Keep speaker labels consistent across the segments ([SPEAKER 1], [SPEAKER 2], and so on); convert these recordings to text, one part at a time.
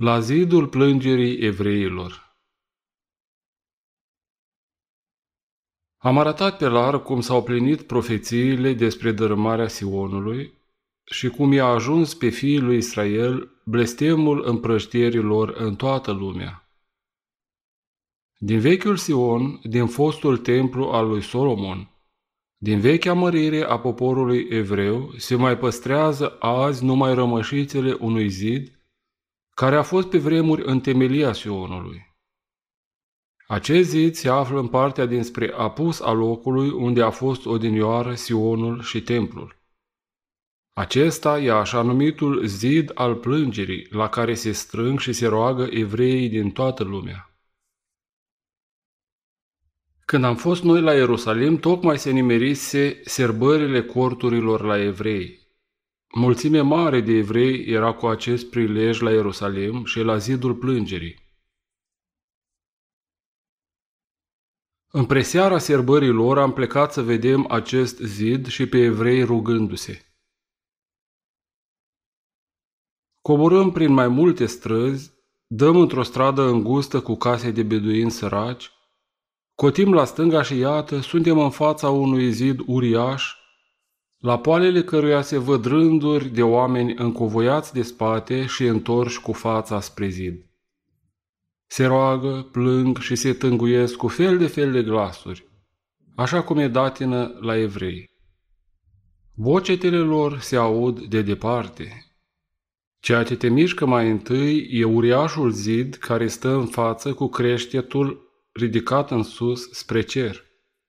[SPEAKER 1] La zidul plângerii evreilor. Am arătat pe larg cum s-au plinit profețiile despre dărâmarea Sionului și cum i-a ajuns pe fiii lui Israel blestemul împrăștierii lor în toată lumea. Din vechiul Sion, din fostul templu al lui Solomon, din vechea mărire a poporului evreu, se mai păstrează azi numai rămășițele unui zid care a fost pe vremuri în temelia Sionului. Acest zid se află în partea dinspre apus a locului unde a fost odinioară Sionul și templul. Acesta e așa numitul zid al plângerii, la care se strâng și se roagă evreii din toată lumea. Când am fost noi la Ierusalim, tocmai se nimerise sărbările corturilor la evrei. Mulțime mare de evrei era cu acest prilej la Ierusalim și la zidul plângerii. În preseara sărbării lor am plecat să vedem acest zid și pe evrei rugându-se. Coborâm prin mai multe străzi, dăm într-o stradă îngustă cu case de beduini săraci, cotim la stânga și iată, suntem în fața unui zid uriaș, la poalele căruia se văd rânduri de oameni încovoiați de spate și întorși cu fața spre zid. Se roagă, plâng și se tânguiesc cu fel de glasuri, așa cum e datină la evrei. Vocetele lor se aud de departe. Ceea ce te mișcă mai întâi e uriașul zid care stă în față cu creștetul ridicat în sus spre cer.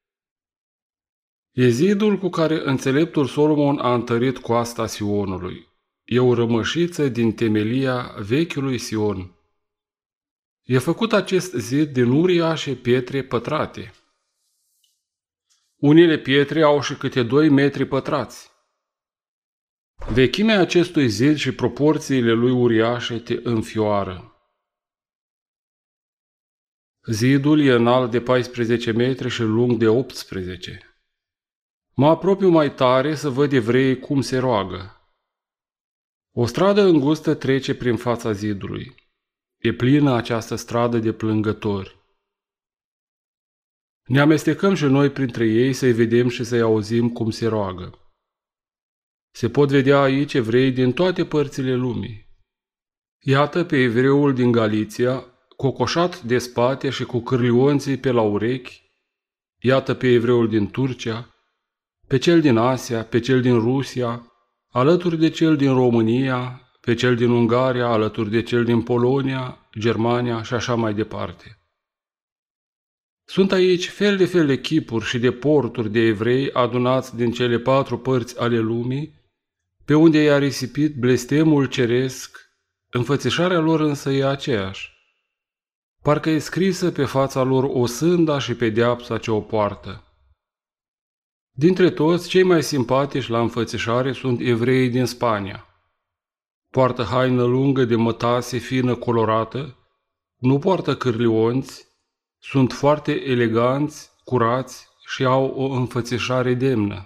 [SPEAKER 1] E zidul cu care înțeleptul Solomon a întărit coasta Sionului. E o rămășiță din temelia vechiului Sion. E făcut acest zid din uriașe pietre pătrate. Unele pietre au și câte 2 metri pătrați. Vechimea acestui zid și proporțiile lui uriașe te înfioară. Zidul e înalt de 14 metri și lung de 18. Mă apropiu mai tare să văd evreii cum se roagă. O stradă îngustă trece prin fața zidului. E plină această stradă de plângători. Ne amestecăm și noi printre ei să-i vedem și să-i auzim cum se roagă. Se pot vedea aici evrei din toate părțile lumii. Iată pe evreul din Galiția, cocoșat de spate și cu cârlionții pe la urechi, iată pe evreul din Turcia, pe cel din Asia, pe cel din Rusia, alături de cel din România, pe cel din Ungaria, alături de cel din Polonia, Germania și așa mai departe. Sunt aici fel de chipuri și de porturi de evrei adunați din cele 4 părți ale lumii, pe unde i-a risipit blestemul ceresc, înfățișarea lor însă e aceeași. Parcă e scrisă pe fața lor osânda și pedeapsa ce o poartă. Dintre toți, cei mai simpatici la înfățișare sunt evreii din Spania. Poartă haină lungă de mătase fină colorată, nu poartă cârlionți, sunt foarte eleganți, curați și au o înfățișare demnă.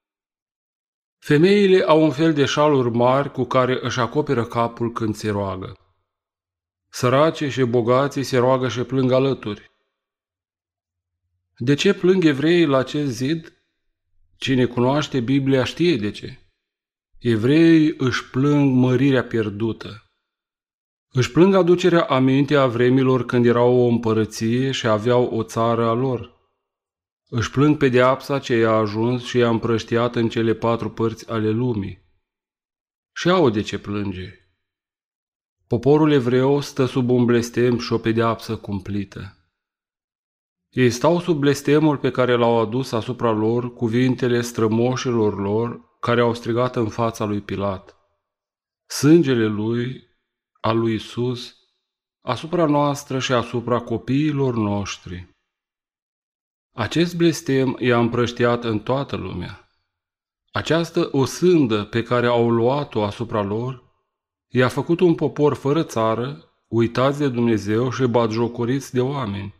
[SPEAKER 1] Femeile au un fel de șaluri mari cu care își acoperă capul când se roagă. Săracii și bogații se roagă și plâng alături. De ce plâng evreii la acest zid? Cine cunoaște Biblia știe de ce. Evreii își plâng mărirea pierdută. Își plâng aducerea aminte a vremilor când erau o împărăție și aveau o țară a lor. Își plâng pedeapsa ce i-a ajuns și i-a împrăștiat în cele 4 părți ale lumii. Și au de ce plânge. Poporul evreu stă sub un blestem și o pedeapsă cumplită. Ei stau sub blestemul pe care l-au adus asupra lor cuvintele strămoșilor lor care au strigat în fața lui Pilat. Sângele lui, al lui Iisus, asupra noastră și asupra copiilor noștri. Acest blestem i-a împrăștiat în toată lumea. Această osândă pe care au luat-o asupra lor i-a făcut un popor fără țară, uitați de Dumnezeu și batjocoriți de oameni.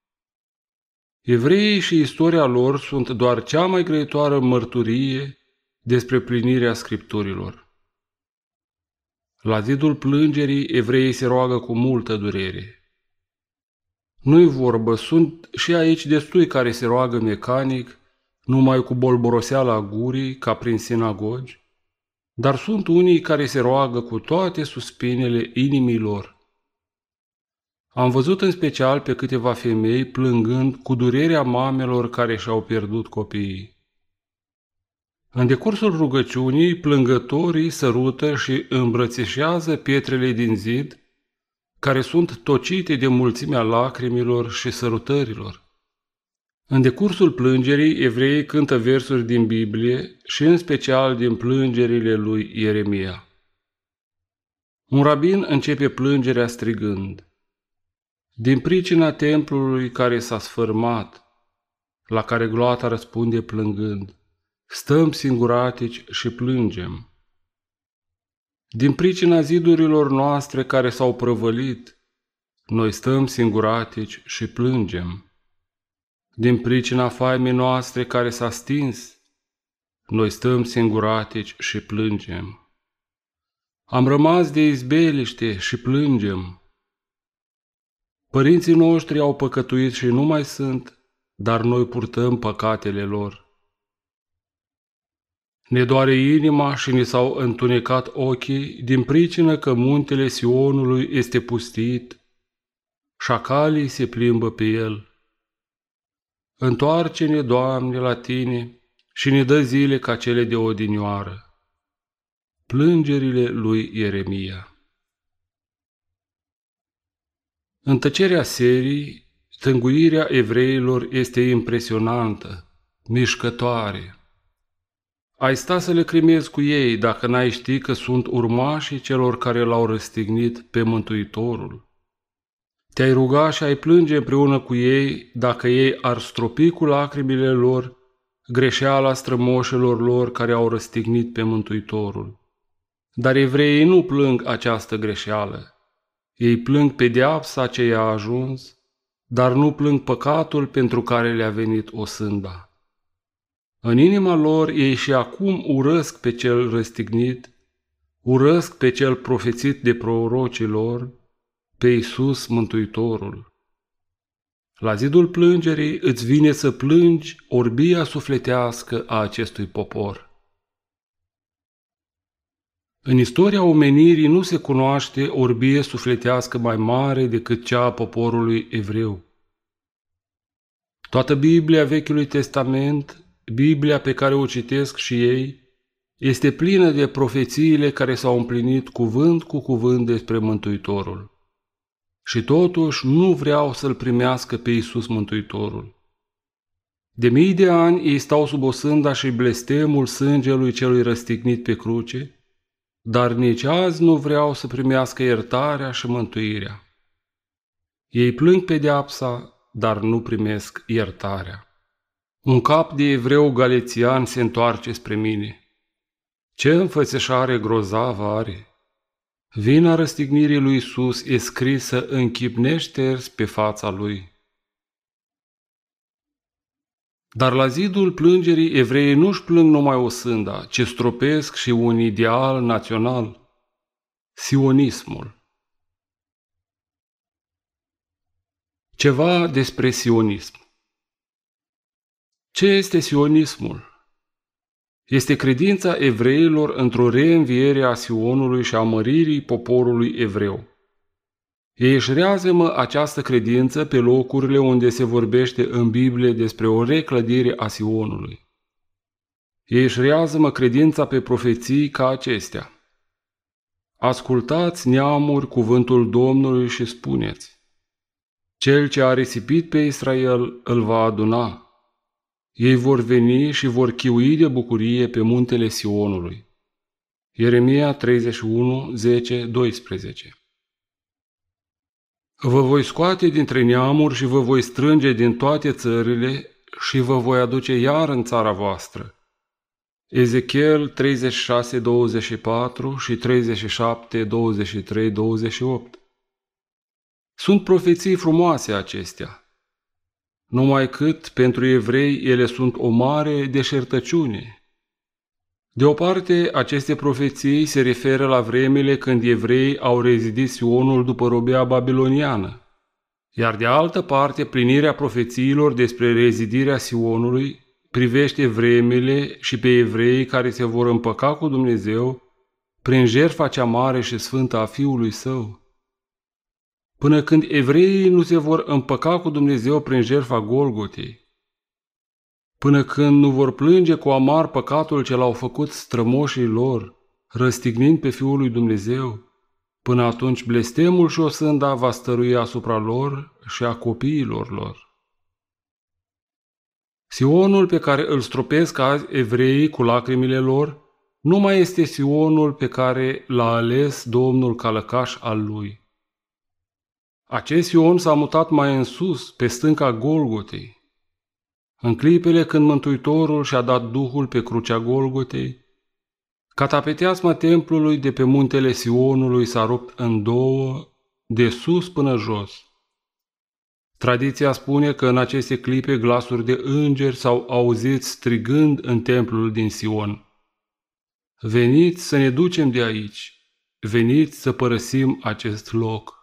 [SPEAKER 1] Evreii și istoria lor sunt doar cea mai grăitoare mărturie despre plinirea Scripturilor. La zidul plângerii, evreii se roagă cu multă durere. Nu-i vorbă, sunt și aici destui care se roagă mecanic, numai cu bolboroseala gurii, ca prin sinagogi, dar sunt unii care se roagă cu toate suspinele inimii lor. Am văzut în special pe câteva femei plângând cu durerea mamelor care și-au pierdut copiii. În decursul rugăciunii, plângătorii sărută și îmbrățișează pietrele din zid, care sunt tocite de mulțimea lacrimilor și sărutărilor. În decursul plângerii, evreii cântă versuri din Biblie și în special din plângerile lui Ieremia. Un rabin începe plângerea strigând: din pricina templului care s-a sfârmat, la care gloata răspunde plângând, stăm singuratici și plângem. Din pricina zidurilor noastre care s-au prăvălit, noi stăm singuratici și plângem. Din pricina faimei noastre care s-a stins, noi stăm singuratici și plângem. Am rămas de izbeliște și plângem. Părinții noștri au păcătuit și nu mai sunt, dar noi purtăm păcatele lor. Ne doare inima și ni s-au întunecat ochii din pricină că muntele Sionului este pustit, șacalii se plimbă pe el. Întoarce-ne, Doamne, la Tine și ne dă zile ca cele de odinioară. Plângerile lui Ieremia. În tăcerea serii, tânguirea evreilor este impresionantă, mișcătoare. Ai sta să le crimezi cu ei dacă n-ai ști că sunt urmașii celor care l-au răstignit pe Mântuitorul. Te-ai ruga și ai plânge împreună cu ei dacă ei ar stropi cu lacrimile lor greșeala strămoșilor lor care au răstignit pe Mântuitorul. Dar evreii nu plâng această greșeală. Ei plâng pedeapsa ce i-a ajuns, dar nu plâng păcatul pentru care le-a venit osânda. În inima lor ei și acum urăsc pe cel răstignit, urăsc pe cel profețit de prorocii lor, pe Iisus Mântuitorul. La zidul plângerii îți vine să plângi orbia sufletească a acestui popor. În istoria omenirii nu se cunoaște orbie sufletească mai mare decât cea a poporului evreu. Toată Biblia Vechiului Testament, Biblia pe care o citesc și ei, este plină de profețiile care s-au împlinit cuvânt cu cuvânt despre Mântuitorul. Și totuși nu vreau să-L primească pe Iisus Mântuitorul. De mii de ani ei stau sub osânda și blestemul sângelui celui răstignit pe cruce, dar nici azi nu vreau să primească iertarea și mântuirea. Ei plâng pedeapsa, dar nu primesc iertarea. Un cap de evreu galețian se întoarce spre mine. Ce înfățișare grozavă are! Vina răstignirii lui Iisus e scrisă în chip neșters pe fața lui. Dar la zidul plângerii evreii nu-și plâng numai osânda, ci stropesc și un ideal național, sionismul. Ceva despre sionism. Ce este sionismul? Este credința evreilor într-o reînviere a Sionului și a măririi poporului evreu. Ei își reazemă această credință pe locurile unde se vorbește în Biblie despre o reclădire a Sionului. Ei își reazemă credința pe profeții ca acestea. Ascultați, neamuri, cuvântul Domnului și spuneți: Cel ce a risipit pe Israel îl va aduna. Ei vor veni și vor chiui de bucurie pe muntele Sionului. Ieremia 31, 10, 12. Vă voi scoate dintre neamuri și vă voi strânge din toate țările și vă voi aduce iar în țara voastră. Ezechiel 36, 24 și 37, 23, 28. Sunt profeții frumoase acestea, numai cât pentru evrei ele sunt o mare deșertăciune. De o parte, aceste profeții se referă la vremile când evreii au rezidit Sionul după robia babiloniană, iar de altă parte, plinirea profețiilor despre rezidirea Sionului privește vremile și pe evrei care se vor împăca cu Dumnezeu prin jertfa cea mare și sfântă a Fiului Său. Până când evreii nu se vor împăca cu Dumnezeu prin jertfa Golgotei, până când nu vor plânge cu amar păcatul ce l-au făcut strămoșii lor, răstignind pe Fiul lui Dumnezeu, până atunci blestemul și osânda va stărui asupra lor și a copiilor lor. Sionul pe care îl stropesc azi evreii cu lacrimile lor nu mai este Sionul pe care l-a ales Domnul ca lăcaș al lui. Acest Sion s-a mutat mai în sus, pe stânca Golgotei. În clipele când Mântuitorul și-a dat Duhul pe crucea Golgotei, catapeteasma templului de pe muntele Sionului s-a rupt în două, de sus până jos. Tradiția spune că în aceste clipe glasuri de îngeri s-au auzit strigând în templul din Sion: "Veniți să ne ducem de aici, veniți să părăsim acest loc."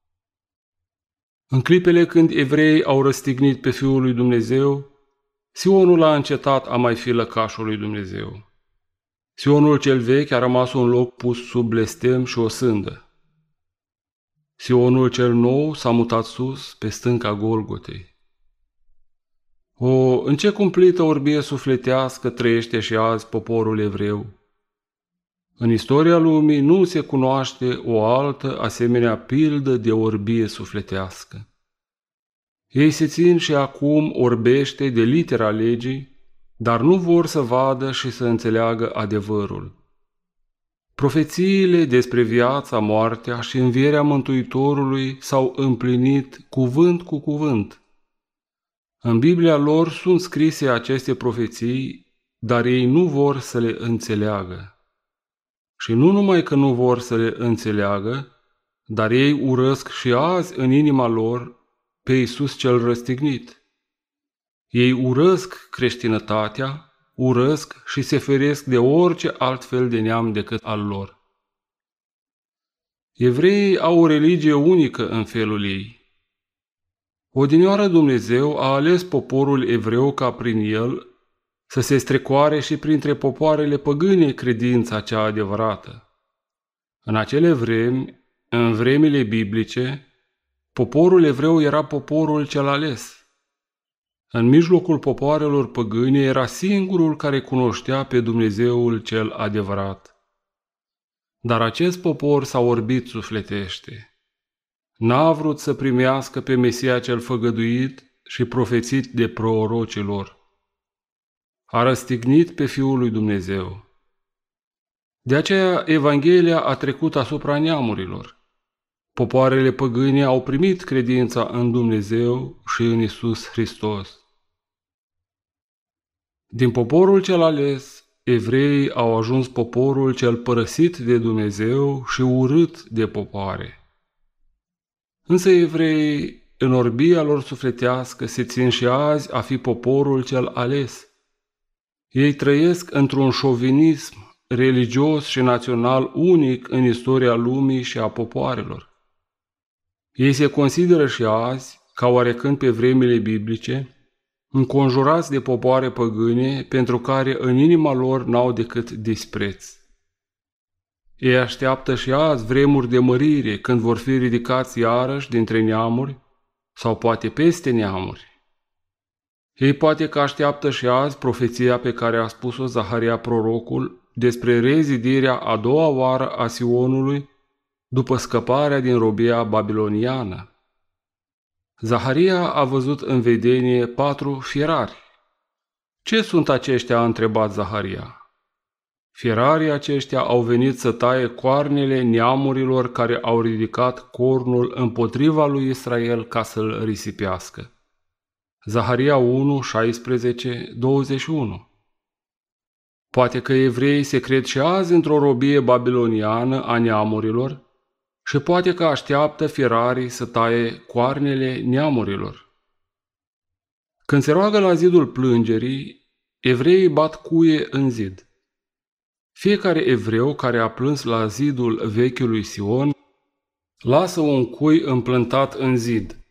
[SPEAKER 1] În clipele când evreii au răstignit pe Fiul lui Dumnezeu, Sionul a încetat a mai fi lăcașul lui Dumnezeu. Sionul cel vechi a rămas un loc pus sub blestem și o sândă. Sionul cel nou s-a mutat sus, pe stânca Golgotei. În ce cumplită orbie sufletească trăiește și azi poporul evreu! În istoria lumii nu se cunoaște o altă asemenea pildă de orbie sufletească. Ei se țin și acum orbește de litera legii, dar nu vor să vadă și să înțeleagă adevărul. Profețiile despre viața, moartea și învierea Mântuitorului s-au împlinit cuvânt cu cuvânt. În Biblia lor sunt scrise aceste profeții, dar ei nu vor să le înțeleagă. Și nu numai că nu vor să le înțeleagă, dar ei urăsc și azi în inima lor pe Iisus cel răstignit. Ei urăsc creștinătatea, urăsc și se feresc de orice alt fel de neam decât al lor. Evreii au o religie unică în felul ei. Odinioară Dumnezeu a ales poporul evreu ca prin el să se strecoare și printre popoarele păgâne credința cea adevărată. În acele vremi, în vremile biblice, poporul evreu era poporul cel ales. În mijlocul popoarelor păgâne era singurul care cunoștea pe Dumnezeul cel adevărat. Dar acest popor s-a orbit sufletește. N-a vrut să primească pe Mesia cel făgăduit și profețit de prorocii lor. A răstignit pe Fiul lui Dumnezeu. De aceea Evanghelia a trecut asupra neamurilor. Popoarele păgâne au primit credința în Dumnezeu și în Iisus Hristos. Din poporul cel ales, evreii au ajuns poporul cel părăsit de Dumnezeu și urât de popoare. Însă evreii, în orbia lor sufletească, se țin și azi a fi poporul cel ales. Ei trăiesc într-un șovinism religios și național unic în istoria lumii și a popoarelor. Ei se consideră și azi, ca oarecând pe vremile biblice, înconjurați de popoare păgâne pentru care în inima lor n-au decât dispreț. Ei așteaptă și azi vremuri de mărire când vor fi ridicați iarăși dintre neamuri sau poate peste neamuri. Ei poate că așteaptă și azi profeția pe care a spus-o Zaharia prorocul despre rezidirea a doua oară a Sionului după scăparea din robia babiloniană. Zaharia a văzut în vedenie 4 fierari. Ce sunt aceștia? A întrebat Zaharia. Fierarii aceștia au venit să taie coarnele neamurilor care au ridicat cornul împotriva lui Israel ca să-l risipească. Zaharia 1, 16, 21. Poate că evreii se cred și azi într-o robie babiloniană a neamurilor și poate că așteaptă fierarii să taie coarnele neamurilor. Când se roagă la zidul plângerii, evreii bat cuie în zid. Fiecare evreu care a plâns la zidul vechiului Sion lasă un cui împlântat în zid.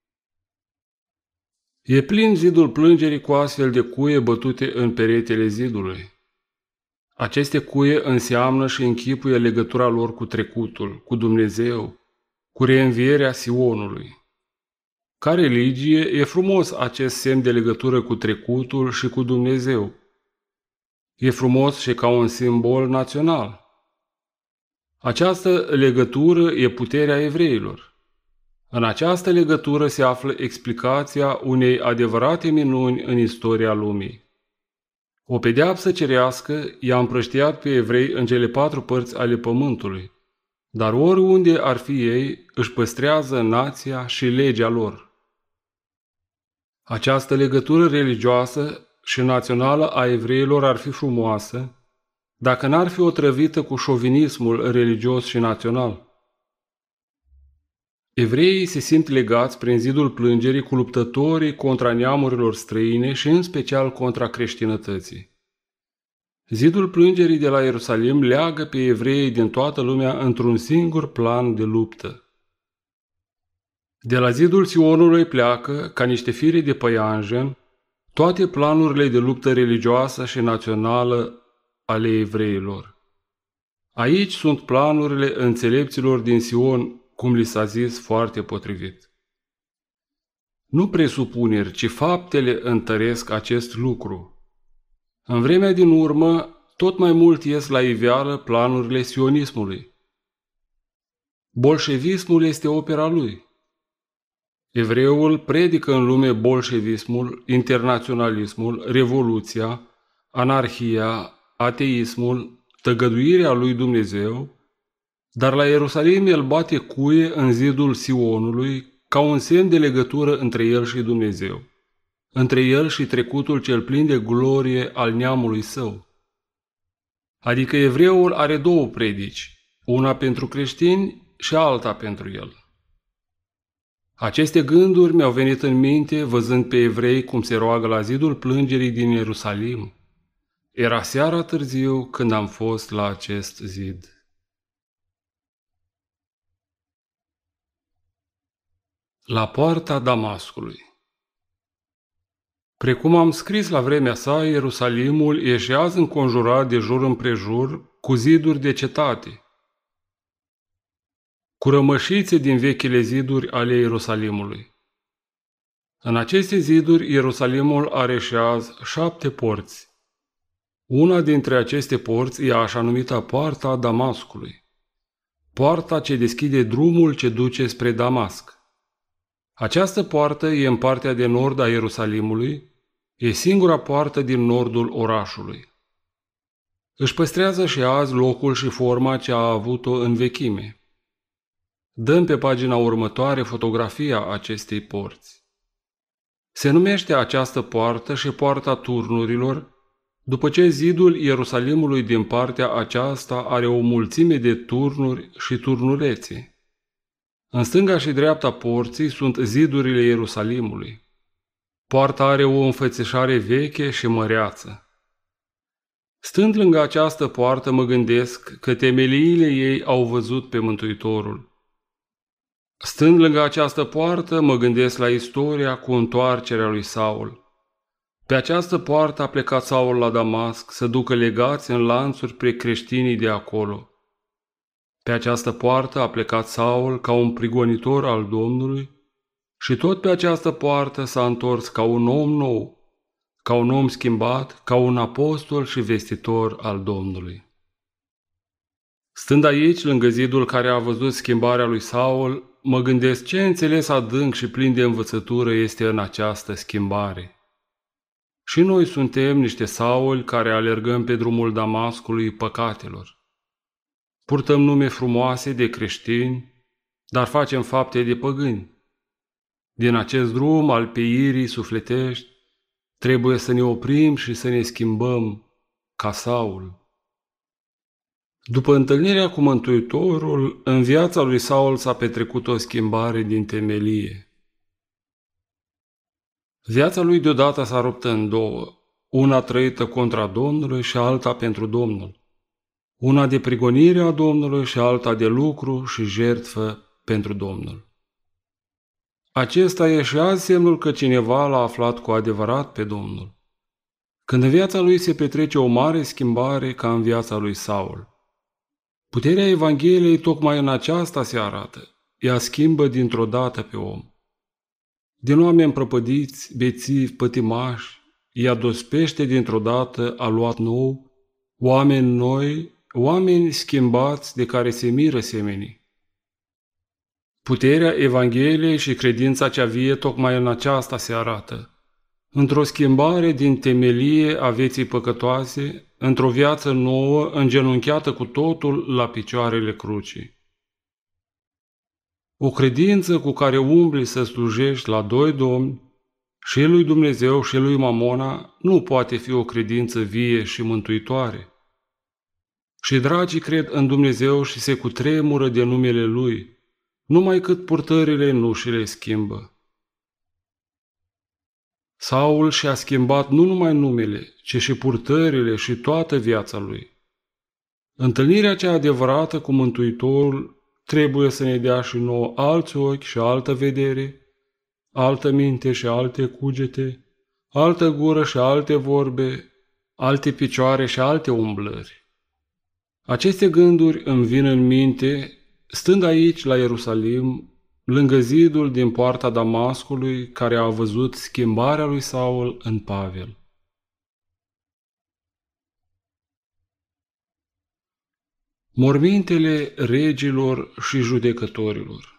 [SPEAKER 1] E plin zidul plângerii cu astfel de cuie bătute în peretele zidului. Aceste cuie înseamnă și închipuie legătura lor cu trecutul, cu Dumnezeu, cu reînvierea Sionului. Ca religie, e frumos acest semn de legătură cu trecutul și cu Dumnezeu. E frumos și ca un simbol național. Această legătură e puterea evreilor. În această legătură se află explicația unei adevărate minuni în istoria lumii. O pedeapsă cerească i-a împrăștiat pe evrei în cele 4 părți ale pământului, dar oriunde ar fi ei, își păstrează nația și legea lor. Această legătură religioasă și națională a evreilor ar fi frumoasă dacă n-ar fi otrăvită cu șovinismul religios și național. Evreii se simt legați prin zidul plângerii cu luptătorii contra neamurilor străine și în special contra creștinătății. Zidul plângerii de la Ierusalim leagă pe evreii din toată lumea într-un singur plan de luptă. De la zidul Sionului pleacă, ca niște fire de păianjen, toate planurile de luptă religioasă și națională ale evreilor. Aici sunt planurile înțelepților din Sion, cum li s-a zis foarte potrivit. Nu presupuneri, ci faptele întăresc acest lucru. În vremea din urmă, tot mai mult ies la iveală planurile sionismului. Bolșevismul este opera lui. Evreul predică în lume bolșevismul, internaționalismul, revoluția, anarhia, ateismul, tăgăduirea lui Dumnezeu, dar la Ierusalim el bate cuie în zidul Sionului ca un semn de legătură între el și Dumnezeu, între el și trecutul cel plin de glorie al neamului său. Adică evreul are 2 predici, una pentru creștini și alta pentru el. Aceste gânduri mi-au venit în minte văzând pe evrei cum se roagă la zidul plângerii din Ierusalim. Era seara târziu când am fost la acest zid. La poarta Damascului. Precum am scris la vremea sa, Ierusalimul e azi înconjurat de jur împrejur cu ziduri de cetate, cu rămășițe din vechile ziduri ale Ierusalimului. În aceste ziduri, Ierusalimul are și azi 7 porți. Una dintre aceste porți e așa numita poarta Damascului, poarta ce deschide drumul ce duce spre Damasc. Această poartă e în partea de nord a Ierusalimului, e singura poartă din nordul orașului. Își păstrează și azi locul și forma ce a avut-o în vechime. Dăm pe pagina următoare fotografia acestei porți. Se numește această poartă și poarta turnurilor, după ce zidul Ierusalimului din partea aceasta are o mulțime de turnuri și turnulețe. În stânga și dreapta porții sunt zidurile Ierusalimului. Poarta are o înfățișare veche și măreață. Stând lângă această poartă, mă gândesc că temeliile ei au văzut pe Mântuitorul. Stând lângă această poartă, mă gândesc la istoria cu întoarcerea lui Saul. Pe această poartă a plecat Saul la Damasc să ducă legați în lanțuri pre creștinii de acolo. Pe această poartă a plecat Saul ca un prigonitor al Domnului și tot pe această poartă s-a întors ca un om nou, ca un om schimbat, ca un apostol și vestitor al Domnului. Stând aici, lângă zidul care a văzut schimbarea lui Saul, mă gândesc ce înțeles adânc și plin de învățătură este în această schimbare. Și noi suntem niște Sauli care alergăm pe drumul Damascului păcatelor. Purtăm nume frumoase de creștini, dar facem fapte de păgâni. Din acest drum al peirii sufletești, trebuie să ne oprim și să ne schimbăm ca Saul. După întâlnirea cu Mântuitorul, în viața lui Saul s-a petrecut o schimbare din temelie. Viața lui deodată s-a rupt în 2, una trăită contra Domnului și alta pentru Domnul. una de prigonire a Domnului și alta de lucru și jertfă pentru Domnul. Acesta e și azi semnul că cineva l-a aflat cu adevărat pe Domnul. Când în viața lui se petrece o mare schimbare ca în viața lui Saul. Puterea Evangheliei tocmai în aceasta se arată. Ea schimbă dintr-o dată pe om. Din oameni prăpădiți, bețivi, pătimași, ea dospește dintr-o dată, a luat nou, oameni noi, oameni schimbați de care se miră semenii. Puterea Evangheliei și credința cea vie tocmai în aceasta se arată. Într-o schimbare din temelie a vieții păcătoase, într-o viață nouă, îngenunchiată cu totul la picioarele crucii. O credință cu care umbli să slujești la doi domni, și lui Dumnezeu și lui Mamona, nu poate fi o credință vie și mântuitoare. Și dragii cred în Dumnezeu și se cutremură de numele Lui, numai cât purtările nu și le schimbă. Saul și-a schimbat nu numai numele, ci și purtările și toată viața lui. Întâlnirea cea adevărată cu Mântuitorul trebuie să ne dea și nouă alți ochi și altă vedere, altă minte și alte cugete, altă gură și alte vorbe, alte picioare și alte umblări. Aceste gânduri îmi vin în minte, stând aici la Ierusalim, lângă zidul din poarta Damascului, care a văzut schimbarea lui Saul în Pavel. Mormintele regilor și judecătorilor.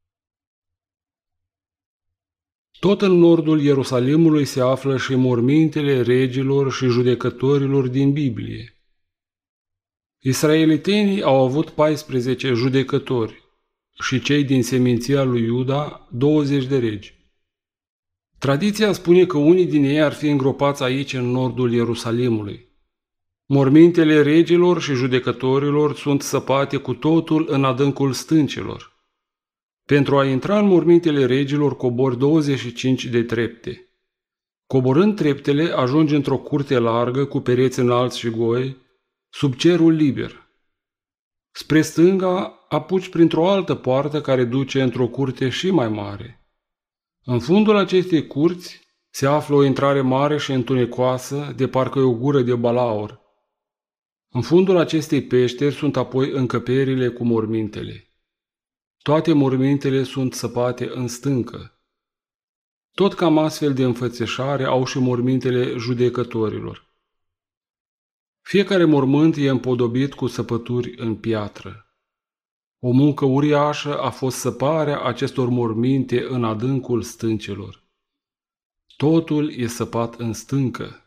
[SPEAKER 1] Tot în nordul Ierusalimului se află și mormintele regilor și judecătorilor din Biblie. Israelitenii au avut 14 judecători și cei din seminția lui Iuda 20 de regi. Tradiția spune că unii din ei ar fi îngropați aici în nordul Ierusalimului. Mormintele regilor și judecătorilor sunt săpate cu totul în adâncul stâncilor. Pentru a intra în mormintele regilor cobori 25 de trepte. Coborând treptele, ajungi într-o curte largă cu pereți înalți și goi, sub cerul liber. Spre stânga apuci printr-o altă poartă care duce într-o curte și mai mare. În fundul acestei curți se află o intrare mare și întunecoasă, de parcă o gură de balaur. În fundul acestei peșteri sunt apoi încăperile cu mormintele. Toate mormintele sunt săpate în stâncă. Tot cam astfel de înfățișare au și mormintele judecătorilor. Fiecare mormânt e împodobit cu săpături în piatră. O muncă uriașă a fost săparea acestor morminte în adâncul stâncilor. Totul e săpat în stâncă.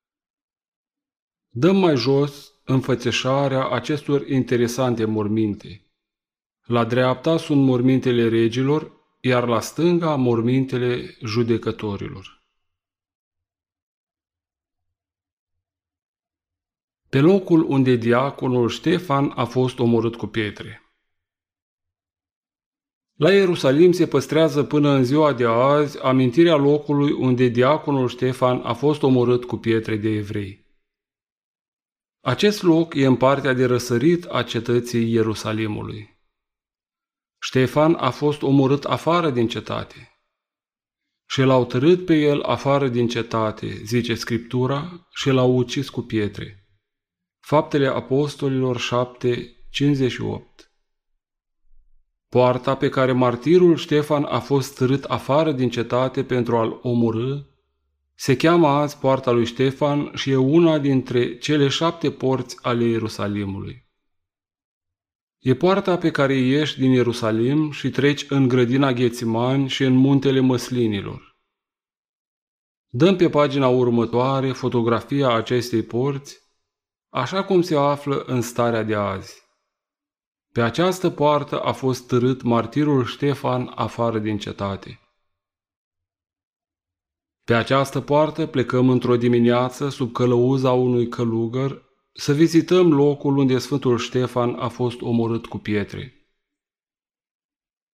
[SPEAKER 1] Dăm mai jos înfățișarea acestor interesante morminte. La dreapta sunt mormintele regilor, iar la stânga mormintele judecătorilor. Pe locul unde diaconul Ștefan a fost omorât cu pietre. La Ierusalim se păstrează până în ziua de azi amintirea locului unde diaconul Ștefan a fost omorât cu pietre de evrei. Acest loc e în partea de răsărit a cetății Ierusalimului. Ștefan a fost omorât afară din cetate și l-au târât pe el afară din cetate, zice Scriptura, și l-au ucis cu pietre. Faptele Apostolilor 7:58. Poarta pe care martirul Ștefan a fost târât afară din cetate pentru a-l omorâ se cheamă azi Poarta lui Ștefan și e una dintre cele 7 porți ale Ierusalimului. E poarta pe care ieși din Ierusalim și treci în grădina Ghețimani și în muntele Măslinilor. Dăm pe pagina următoare fotografia acestei porți, așa cum se află în starea de azi. Pe această poartă a fost târât martirul Ștefan afară din cetate. Pe această poartă plecăm într-o dimineață sub călăuza unui călugăr să vizităm locul unde Sfântul Ștefan a fost omorât cu pietre.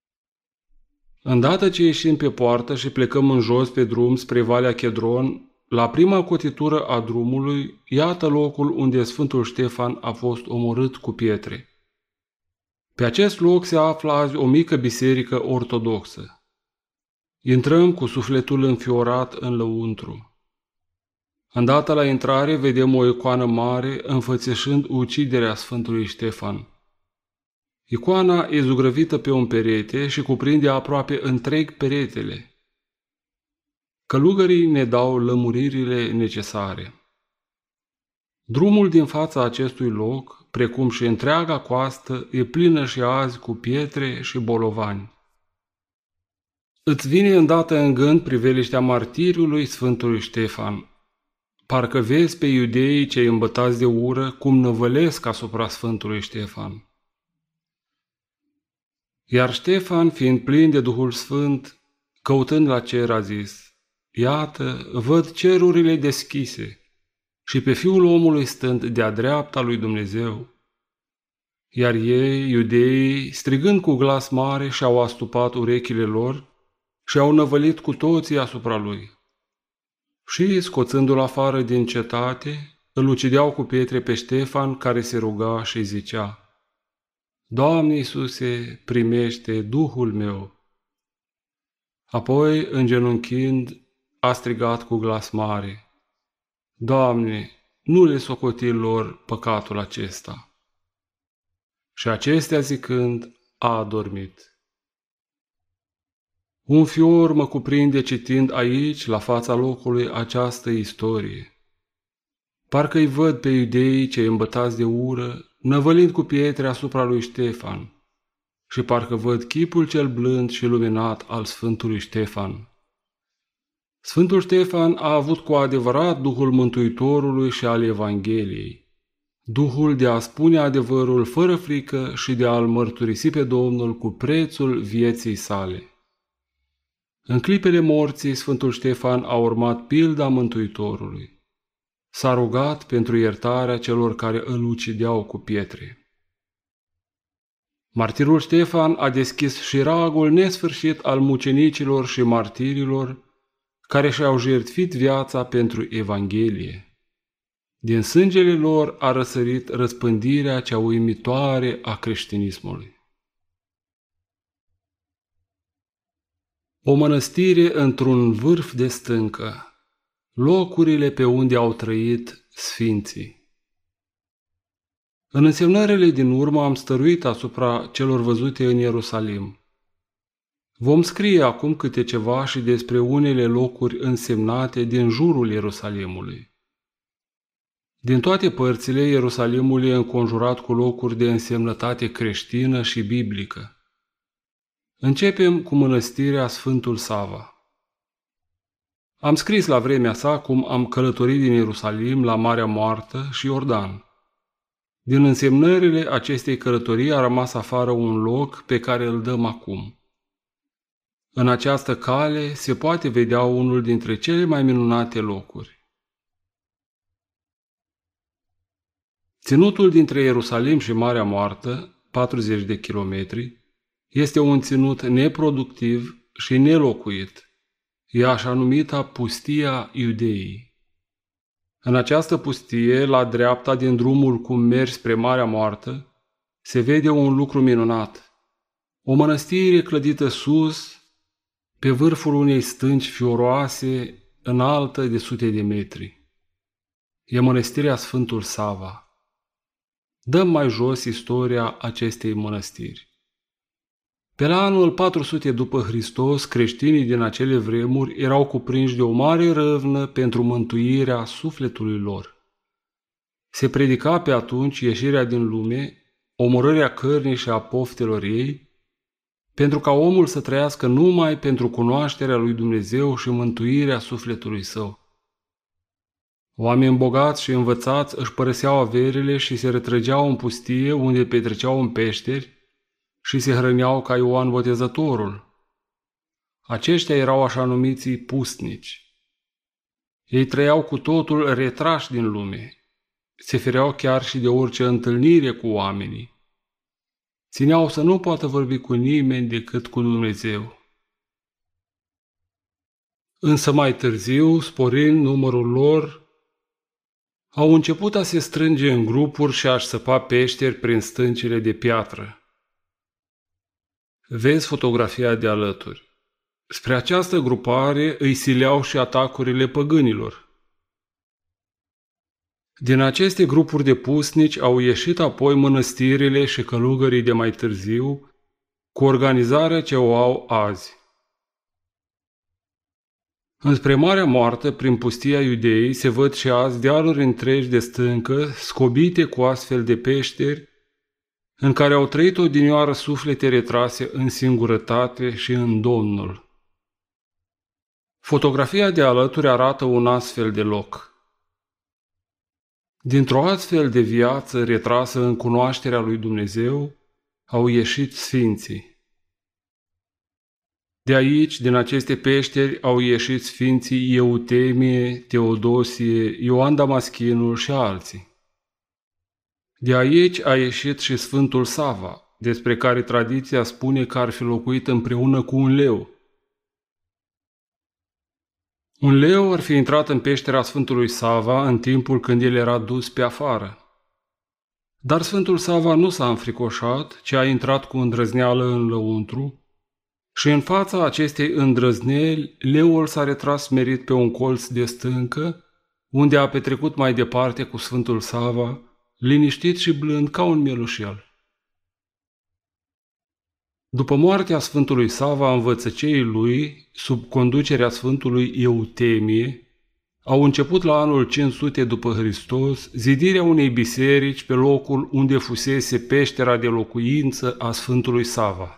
[SPEAKER 1] Îndată ce ieșim pe poartă și plecăm în jos pe drum spre Valea Chedron, la prima cotitură a drumului, iată locul unde Sfântul Ștefan a fost omorât cu pietre. Pe acest loc se află azi o mică biserică ortodoxă. Intrăm cu sufletul înfiorat în lăuntru. Îndată la intrare vedem o icoană mare înfățișând uciderea Sfântului Ștefan. Icoana e zugrăvită pe un perete și cuprinde aproape întreg peretele. Călugării ne dau lămuririle necesare. Drumul din fața acestui loc, precum și întreaga coastă, e plină și azi cu pietre și bolovani. Îți vine îndată în gând priveliștea martiriului Sfântului Ștefan. Parcă vezi pe iudeii cei îmbătați de ură cum năvălesc asupra Sfântului Ștefan. Iar Ștefan, fiind plin de Duhul Sfânt, căutând la cer, a zis: Iată, văd cerurile deschise și pe Fiul omului stând de-a dreapta lui Dumnezeu. Iar ei, iudeii, strigând cu glas mare, și-au astupat urechile lor și au năvălit cu toții asupra lui. Și, scoțându-l afară din cetate, îl ucideau cu pietre pe Ștefan, care se ruga și zicea: Doamne Iisuse, primește Duhul meu. Apoi, îngenunchind, a strigat cu glas mare: Doamne, nu le socoti lor păcatul acesta. Și acestea zicând, a adormit. Un fior mă cuprinde citind aici, la fața locului, această istorie. Parcă-i văd pe iudeii cei îmbătați de ură, năvălind cu pietre asupra lui Ștefan, și parcă văd chipul cel blând și luminat al Sfântului Ștefan. Sfântul Ștefan a avut cu adevărat Duhul Mântuitorului și al Evangheliei, Duhul de a spune adevărul fără frică și de a-L mărturisi pe Domnul cu prețul vieții sale. În clipele morții, Sfântul Ștefan a urmat pilda Mântuitorului. S-a rugat pentru iertarea celor care îl ucideau cu pietre. Martirul Ștefan a deschis șiragul nesfârșit al mucenicilor și martirilor care și-au jertfit viața pentru Evanghelie. Din sângele lor a răsărit răspândirea cea uimitoare a creștinismului. O mănăstire într-un vârf de stâncă, locurile pe unde au trăit sfinții. În însemnările din urmă am stăruit asupra celor văzute în Ierusalim. Vom scrie acum câte ceva și despre unele locuri însemnate din jurul Ierusalimului. Din toate părțile, Ierusalimul e înconjurat cu locuri de însemnătate creștină și biblică. Începem cu mănăstirea Sfântul Sava. Am scris la vremea sa cum am călătorit din Ierusalim la Marea Moartă și Iordan. Din însemnările acestei călătorii a rămas afară un loc pe care îl dăm acum. În această cale se poate vedea unul dintre cele mai minunate locuri. Ținutul dintre Ierusalim și Marea Moartă, 40 de kilometri, este un ținut neproductiv și nelocuit. E așa numita Pustia Iudeii. În această pustie, la dreapta din drumul cum mergi spre Marea Moartă, se vede un lucru minunat. O mănăstire clădită sus, pe vârful unei stânci fioroase, înaltă de sute de metri. E mănăstirea Sfântul Sava. Dăm mai jos istoria acestei mănăstiri. Pe la anul 400 după Hristos, creștinii din acele vremuri erau cuprinși de o mare râvnă pentru mântuirea sufletului lor. Se predica pe atunci ieșirea din lume, omorârea cărnii și a poftelor ei, pentru ca omul să trăiască numai pentru cunoașterea lui Dumnezeu și mântuirea sufletului său. Oameni bogați și învățați își părăseau averile și se retrăgeau în pustie unde petreceau în peșteri și se hrăneau ca Ioan Botezătorul. Aceștia erau așa numiții pustnici. Ei trăiau cu totul retrași din lume, se fereau chiar și de orice întâlnire cu oamenii. Țineau să nu poată vorbi cu nimeni decât cu Dumnezeu. însă mai târziu, sporind numărul lor, au început a se strânge în grupuri și a-și săpa peșteri prin stâncile de piatră. Vezi fotografia de alături. Spre această grupare îi sileau și atacurile păgânilor. Din aceste grupuri de pusnici au ieșit apoi mănăstirile și călugării de mai târziu, cu organizarea ce o au azi. Înspre Marea Moartă, prin pustia Iudeii, se văd și azi dealuri întregi de stâncă, scobite cu astfel de peșteri, în care au trăit odinioară suflete retrase în singurătate și în Domnul. Fotografia de alături arată un astfel de loc. Dintr-o astfel de viață retrasă în cunoașterea lui Dumnezeu, au ieșit sfinții. De aici, din aceste peșteri, au ieșit sfinții Eutemie, Teodosie, Ioan Damaschinul și alții. De aici a ieșit și Sfântul Sava, despre care tradiția spune că ar fi locuit împreună cu un leu. Un leu ar fi intrat în peștera Sfântului Sava în timpul când el era dus pe afară. Dar Sfântul Sava nu s-a înfricoșat, ci a intrat cu îndrăzneală în lăuntru, și în fața acestei îndrăzneli, leul s-a retras smerit pe un colț de stâncă, unde a petrecut mai departe cu Sfântul Sava, liniștit și blând ca un mielușel. După moartea Sfântului Sava, învățăceii lui, sub conducerea Sfântului Eutemie, au început la anul 500 după Hristos zidirea unei biserici pe locul unde fusese peștera de locuință a Sfântului Sava.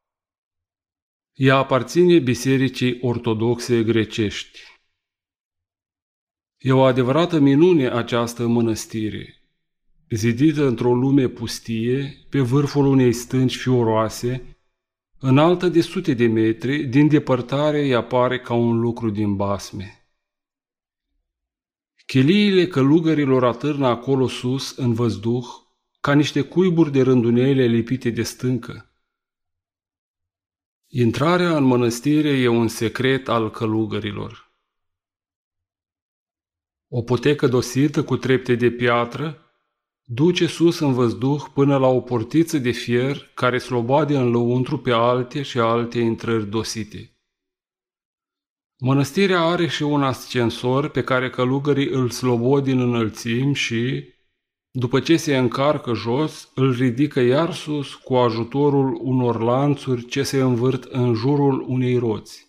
[SPEAKER 1] Ea aparține Bisericii Ortodoxe grecești. E o adevărată minune această mănăstire, zidită într-o lume pustie, pe vârful unei stânci fioroase, înaltă de sute de metri, din depărtare îi apare ca un lucru din basme. Cheliile călugărilor atârnă acolo sus, în văzduh, ca niște cuiburi de rândunele lipite de stâncă. Intrarea în mănăstire e un secret al călugărilor. O potecă dosită cu trepte de piatră duce sus în văzduh până la o portiță de fier care slobode în lăuntru pe alte și alte intrări dosite. Mănăstirea are și un ascensor pe care călugării îl slobod din înălțimi și, după ce se încarcă jos, îl ridică iar sus cu ajutorul unor lanțuri ce se învârt în jurul unei roți.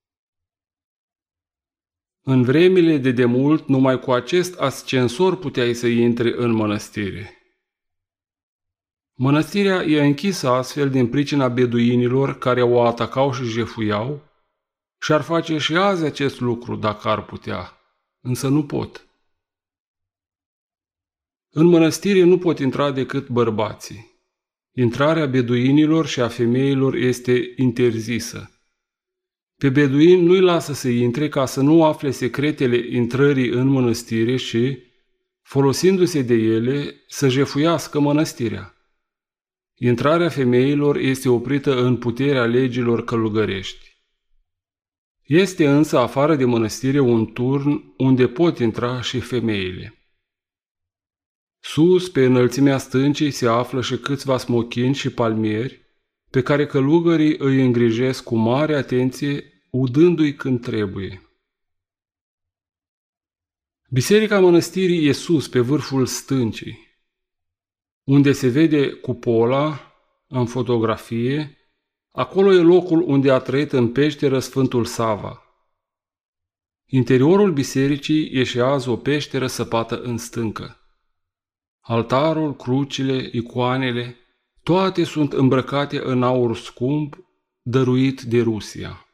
[SPEAKER 1] În vremile de demult, numai cu acest ascensor puteai să intri în mănăstire. Mănăstirea e închisă astfel din pricina beduinilor care o atacau și jefuiau și ar face și azi acest lucru dacă ar putea, însă nu pot. În mănăstire nu pot intra decât bărbații. Intrarea beduinilor și a femeilor este interzisă. Pe beduini nu-i lasă să intre ca să nu afle secretele intrării în mănăstire și, folosindu-se de ele, să jefuiască mănăstirea. Intrarea femeilor este oprită în puterea legilor călugărești. Este însă afară de mănăstire un turn unde pot intra și femeile. Sus, pe înălțimea stâncii, se află și câțiva smochini și palmieri, pe care călugării îi îngrijesc cu mare atenție, udându-i când trebuie. Biserica mănăstirii e sus, pe vârful stâncii, unde se vede cupola în fotografie. Acolo e locul unde a trăit în peșteră Sfântul Sava. Interiorul bisericii e și azi o peșteră săpată în stâncă. Altarul, crucile, icoanele, toate sunt îmbrăcate în aur scump, dăruit de Rusia.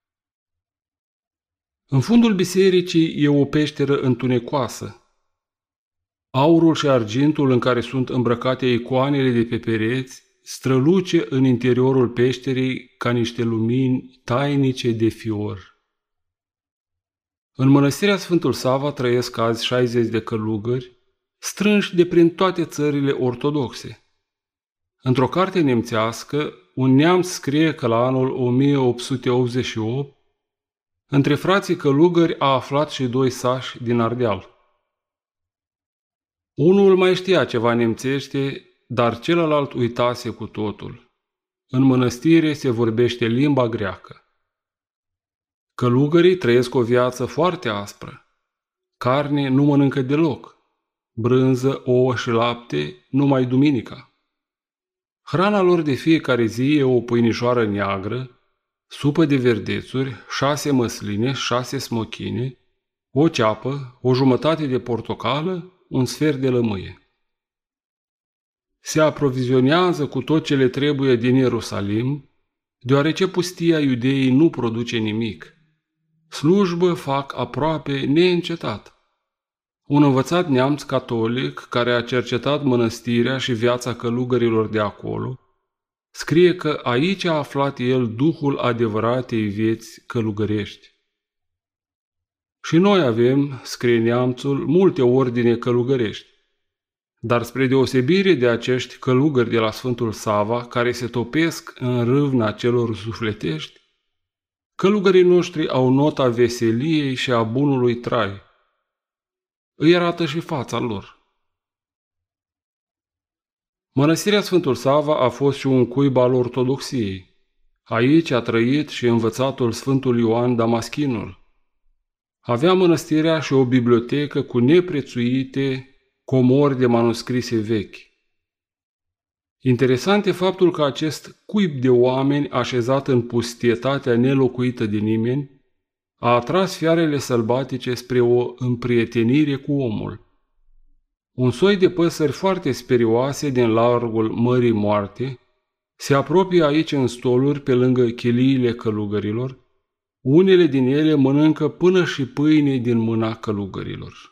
[SPEAKER 1] În fundul bisericii e o peșteră întunecoasă. Aurul și argintul în care sunt îmbrăcate icoanele de pe pereți străluce în interiorul peșterii ca niște lumini tainice de fior. În mănăstirea Sfântul Sava trăiesc azi 60 de călugări, strânși de prin toate țările ortodoxe. Într-o carte nemțească, un neamț scrie că la anul 1888, Între frații călugări a aflat și 2 sași din Ardeal. Unul mai știa ceva nemțește, dar celălalt uitase cu totul. În mănăstire se vorbește limba greacă. Călugării trăiesc o viață foarte aspră. Carne nu mănâncă deloc. Brânză, ouă și lapte numai duminica. Hrana lor de fiecare zi e o pâinișoară neagră, supă de verdețuri, 6 măsline, 6 smochine, o ceapă, o jumătate de portocală, un sfert de lămâie. Se aprovizionează cu tot ce le trebuie din Ierusalim, deoarece pustia Iudeii nu produce nimic. Slujbă fac aproape neîncetat. Un învățat neamț catolic, care a cercetat mănăstirea și viața călugărilor de acolo, scrie că aici a aflat el duhul adevăratei vieți călugărești. Și noi avem, scrie neamțul, multe ordine călugărești. Dar spre deosebire de acești călugări de la Sfântul Sava, care se topesc în râvna celor sufletești, călugării noștri au nota veseliei și a bunului trai. Îi arată și fața lor. Mănăstirea Sfântul Sava a fost și un cuib al ortodoxiei. Aici a trăit și învățatul Sfântul Ioan Damaschinul. Avea mănăstirea și o bibliotecă cu neprețuite comori de manuscrise vechi. Interesant e faptul că acest cuib de oameni așezat în pustietatea nelocuită de nimeni a atras fiarele sălbatice spre o împrietenire cu omul. Un soi de păsări foarte sperioase din largul Mării Moarte se apropie aici în stoluri pe lângă chiliile călugărilor. Unele din ele mănâncă până și pâine din mâna călugărilor.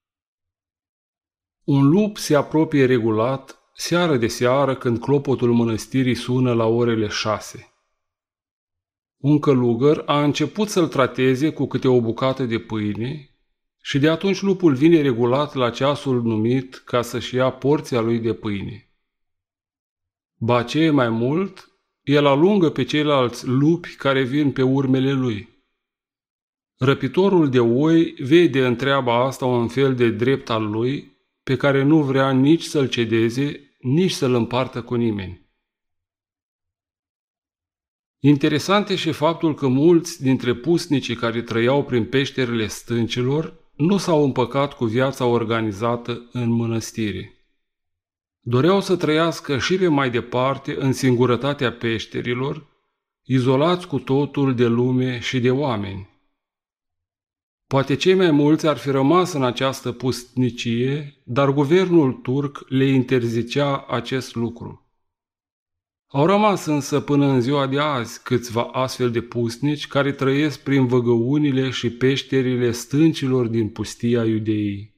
[SPEAKER 1] Un lup se apropie regulat, seară de seară, când clopotul mănăstirii sună la orele 6. Un călugăr a început să-l trateze cu câte o bucată de pâine și de atunci lupul vine regulat la ceasul numit ca să-și ia porția lui de pâine. Ba ce e mai mult, el alungă pe ceilalți lupi care vin pe urmele lui. Răpitorul de oi vede în treaba asta un fel de drept al lui, pe care nu vrea nici să-l cedeze, nici să-l împartă cu nimeni. Interesant e și faptul că mulți dintre pusnicii care trăiau prin peșterile stâncilor nu s-au împăcat cu viața organizată în mănăstire. Doreau să trăiască și pe mai departe în singurătatea peșterilor, izolați cu totul de lume și de oameni. Poate cei mai mulți ar fi rămas în această pustnicie, dar guvernul turc le interzicea acest lucru. Au rămas însă până în ziua de azi câțiva astfel de pustnici care trăiesc prin văgăunile și peșterile stâncilor din pustia Iudeii.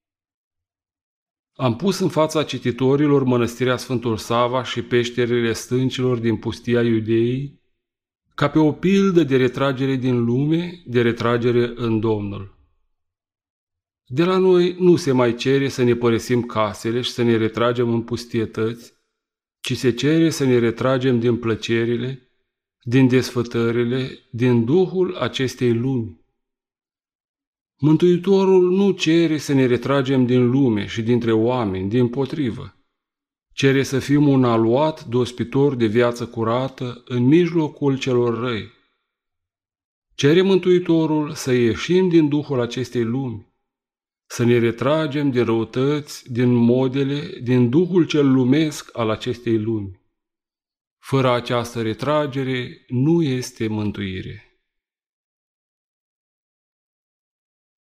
[SPEAKER 1] Am pus în fața cititorilor mănăstirea Sfântul Sava și peșterile stâncilor din pustia Iudeii, ca pe o pildă de retragere din lume, de retragere în Domnul. De la noi nu se mai cere să ne părăsim casele și să ne retragem în pustietăți, ci se cere să ne retragem din plăcerile, din desfătările, din duhul acestei lumi. Mântuitorul nu cere să ne retragem din lume și dintre oameni, dimpotrivă. Cere să fim un aluat dospitor de viață curată în mijlocul celor răi. Cere Mântuitorul să ieșim din duhul acestei lumi, să ne retragem din răutăți, din modele, din duhul cel lumesc al acestei lumi. Fără această retragere nu este mântuire.